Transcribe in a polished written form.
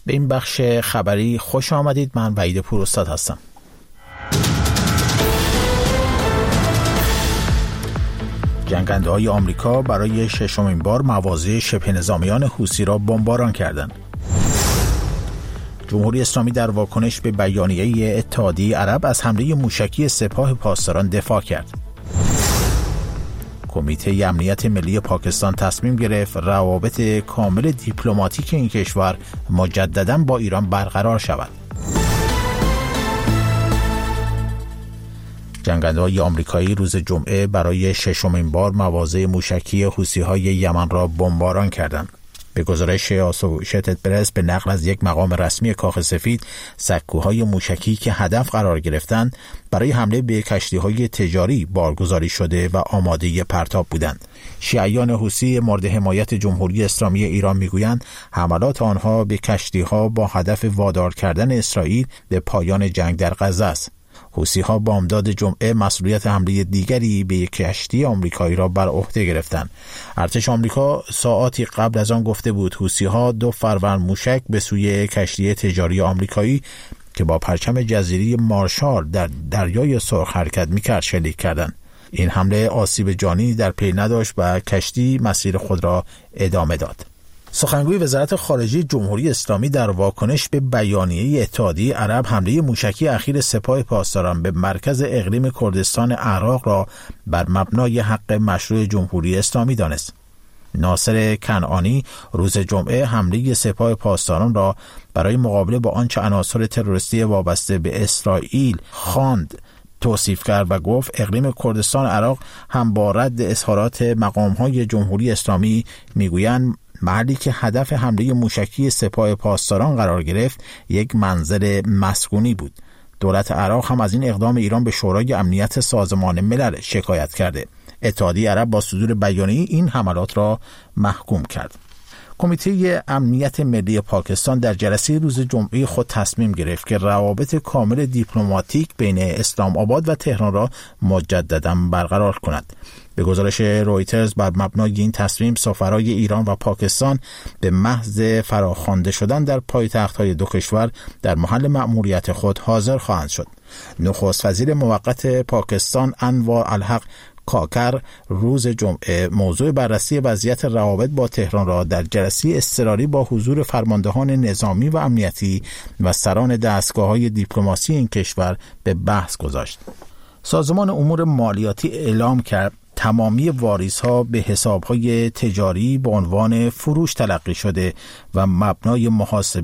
به این بخش خبری خوش آمدید. من وحید پوراستاد هستم. جنگنده‌های آمریکا برای ششمین بار مواضع شبه نظامیان حوثی را بمباران کردند. جمهوری اسلامی در واکنش به بیانیه اتحادیه عرب از حمله موشکی سپاه پاسداران دفاع کرد. کمیته امنیت ملی پاکستان تصمیم گرفت روابط کامل دیپلماتیک این کشور مجدداً با ایران برقرار شود. جنگنده‌های آمریکایی روز جمعه برای ششمین بار مواضع موشکی حوثی‌های یمن را بمباران کردند. به گزارش آسوشیتد پرس به نقل از یک مقام رسمی کاخ سفید، سکوهای موشکی که هدف قرار گرفتند برای حمله به کشتی‌های تجاری بارگذاری شده و آماده پرتاب بودند. شیعیان حوثی مورد حمایت جمهوری اسلامی ایران میگویند حملات آنها به کشتی‌ها با هدف وادار کردن اسرائیل به پایان جنگ در غزه است. حوثی‌ها بامداد جمعه مسئولیت حمله دیگری به یک کشتی آمریکایی را بر عهده گرفتند. ارتش آمریکا ساعاتی قبل از آن گفته بود حوثی‌ها 2 فروند موشک به سوی کشتی تجاری آمریکایی که با پرچم جزیره مارشال در دریای سرخ حرکت می‌کرد شلیک کردند. این حمله آسیب جانی در پی نداشت و کشتی مسیر خود را ادامه داد. سخنگوی وزارت خارجه جمهوری اسلامی در واکنش به بیانیه اتحادیه عرب حمله موشکی اخیر سپاه پاسداران به مرکز اقلیم کردستان عراق را بر مبنای حق مشروع جمهوری اسلامی دانست. ناصر کنعانی روز جمعه حمله سپاه پاسداران را برای مقابله با آنچه عناصر تروریستی وابسته به اسرائیل خواند توصیف کرد و گفت اقلیم کردستان عراق هم با رد اظهارات مقام‌های جمهوری اسلامی میگویند محلی که هدف حمله موشکی سپاه پاسداران قرار گرفت یک منزل مسکونی بود. دولت عراق هم از این اقدام ایران به شورای امنیت سازمان ملل شکایت کرده. اتحادیه عرب با صدور بیانیه این حملات را محکوم کرد. کمیته امنیت ملی پاکستان در جلسه روز جمعه خود تصمیم گرفت که روابط کامل دیپلماتیک بین اسلام آباد و تهران را مجدداً برقرار کند. به گزارش رویترز بر مبنای این تصمیم سفرای ایران و پاکستان به محض فراخوانده شدن در پایتخت‌های دو کشور در محل مأموریت خود حاضر خواهند شد. نخست وزیر موقت پاکستان انور الحق کاکر روز جمعه موضوع بررسی وضعیت روابط با تهران را در جلسه اضطراری با حضور فرماندهان نظامی و امنیتی و سران دستگاه‌های دیپلماسی این کشور به بحث گذاشت. سازمان امور مالیاتی اعلام کرد تمامی واریزها به حساب‌های تجاری به عنوان فروش تلقی شده و مبنای محاسبه